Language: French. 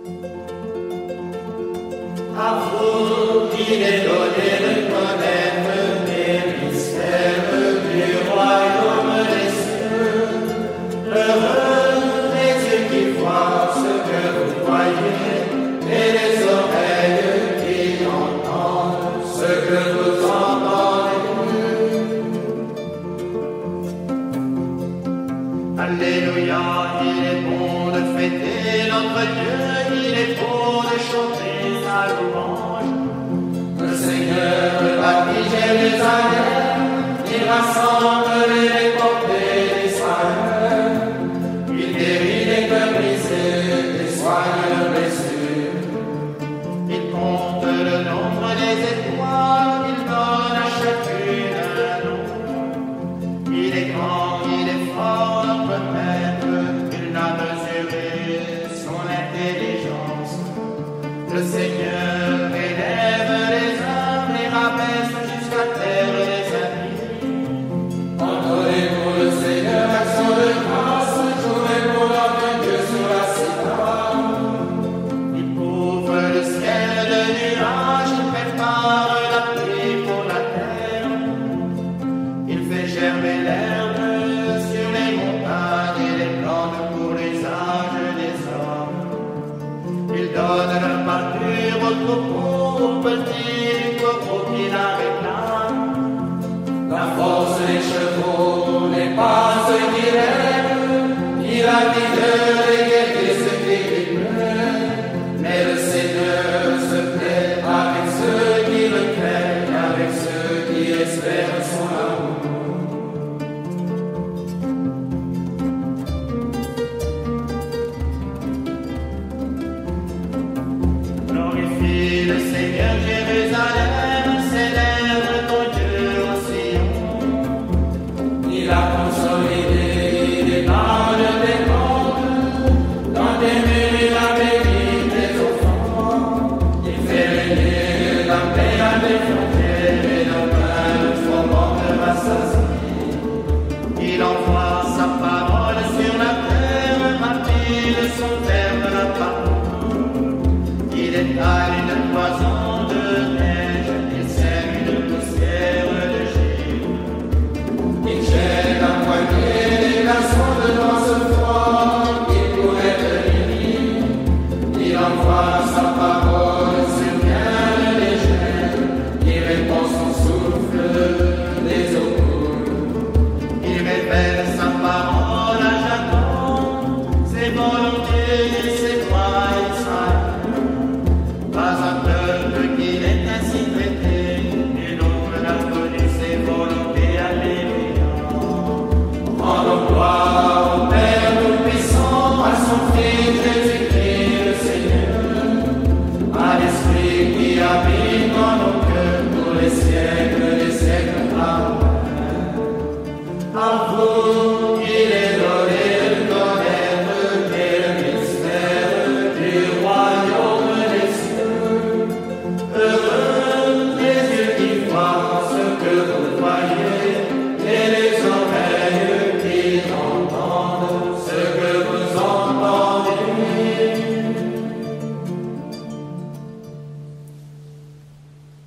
À vous qu'il est donné de connaître les mystères du royaume des cieux. Heureux les yeux qui voient ce que vous voyez, et les oreilles qui entendent ce que vous entendez. Alléluia, il est bon de fêter notre Dieu, il est bon de chanter sa louange. Le Seigneur bâtit Jérusalem, il rassemble les portées d'Israël. Il guérit les cœurs brisés et soigne leurs blessures. Il compte le nombre des étoiles, il donne à chacune un nom. Il est grand, il est fort, notre maître, il n'a mesuré son intelligence. Le Seigneur élève les hommes et rabaisse jusqu'à terre les amis. Entendez pour le Seigneur l'action de grâce, jouez pour notre Dieu sur la cithare. Il couvre le ciel de nuages, il prépare la pluie pour la terre. Il fait germer l'herbe sur les montagnes et les plantes pour l'usage des hommes. Il donne la pâture aux troupeaux, aux petits corbeaux qui la réclament. La force des chevaux n'est pas ce qui rêve, ni la vigueur des guerriers ce qui lui plaît. Mais le Seigneur se plaît avec ceux qui le craignent, avec ceux qui espèrent son amour. Glorifie le Seigneur Jérusalem, célèbre ton Dieu en Sion. Il a consolidé les bandes des mondes, dans tes murs il a béni tes enfants. Il fait régner la paix à tes frontières et nos pains de froment te rassasient. Il envoie sa parole sur la terre, rapide son terme la parole.